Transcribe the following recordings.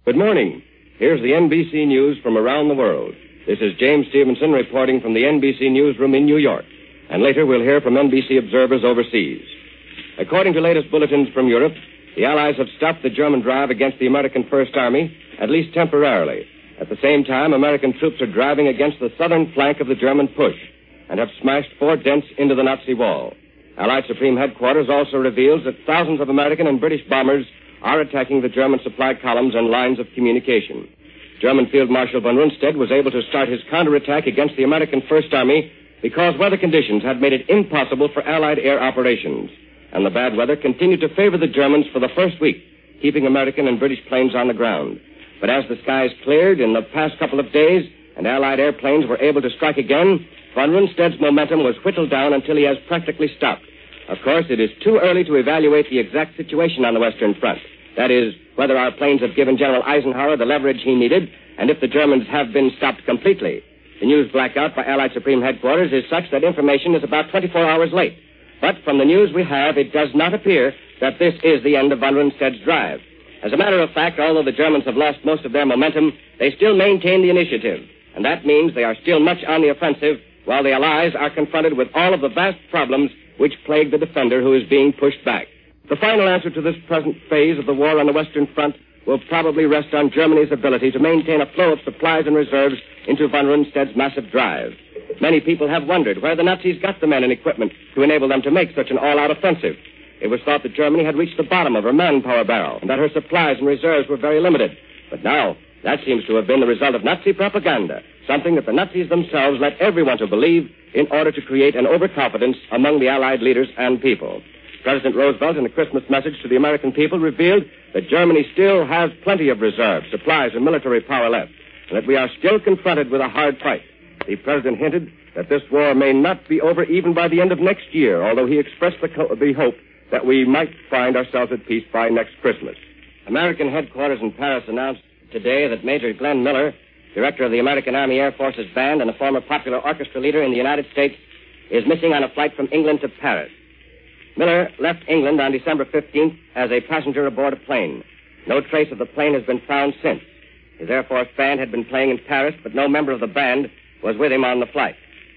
Good morning. Here's the NBC News from around the world. This is James Stevenson reporting from the NBC Newsroom in New York. And later we'll hear from NBC observers overseas. According to latest bulletins from Europe, the Allies have stopped the German drive against the American First Army, at least temporarily. At the same time, American troops are driving against the southern flank of the German push and have smashed 4 dents into the Nazi wall. Allied Supreme Headquarters also reveals that thousands of American and British bombers are attacking the German supply columns and lines of communication. German Field Marshal von Rundstedt was able to start his counterattack against the American First Army because weather conditions had made it impossible for Allied air operations. And the bad weather continued to favor the Germans for the first week, keeping American and British planes on the ground. But as the skies cleared in the past couple of days and Allied airplanes were able to strike again, von Rundstedt's momentum was whittled down until he has practically stopped. Of course, it is too early to evaluate the exact situation on the Western Front. That is, whether our planes have given General Eisenhower the leverage he needed and if the Germans have been stopped completely. The news blackout by Allied Supreme Headquarters is such that information is about 24 hours late. But from the news we have, it does not appear that this is the end of von Rundstedt's drive. As a matter of fact, although the Germans have lost most of their momentum, they still maintain the initiative. And that means they are still much on the offensive, while the Allies are confronted with all of the vast problems which plague the defender who is being pushed back. The final answer to this present phase of the war on the Western Front will probably rest on Germany's ability to maintain a flow of supplies and reserves into von Rundstedt's massive drive. Many people have wondered where the Nazis got the men and equipment to enable them to make such an all-out offensive. It was thought that Germany had reached the bottom of her manpower barrel and that her supplies and reserves were very limited. But now, that seems to have been the result of Nazi propaganda, something that the Nazis themselves led everyone to believe in order to create an overconfidence among the Allied leaders and people. President Roosevelt, in a Christmas message to the American people, revealed that Germany still has plenty of reserves, supplies, and military power left, and that we are still confronted with a hard fight. The president hinted that this war may not be over even by the end of next year, although he expressed the hope that we might find ourselves at peace by next Christmas. American headquarters in Paris announced today that Major Glenn Miller, director of the American Army Air Forces Band and a former popular orchestra leader in the United States, is missing on a flight from England to Paris. Miller left England on December 15th as a passenger aboard a plane. No trace of the plane has been found since. His Air Force band had been playing in Paris, but no member of the band was with him on the flight.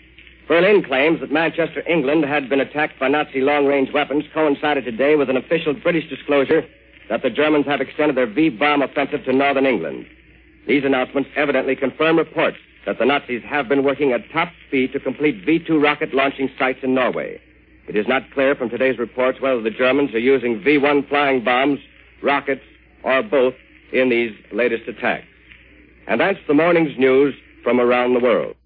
Berlin claims that Manchester, England, had been attacked by Nazi long-range weapons coincided today with an official British disclosure that the Germans have extended their V-bomb offensive to northern England. These announcements evidently confirm reports that the Nazis have been working at top speed to complete V-2 rocket launching sites in Norway. It is not clear from today's reports whether the Germans are using V-1 flying bombs, rockets, or both in these latest attacks. And that's the morning's news from around the world.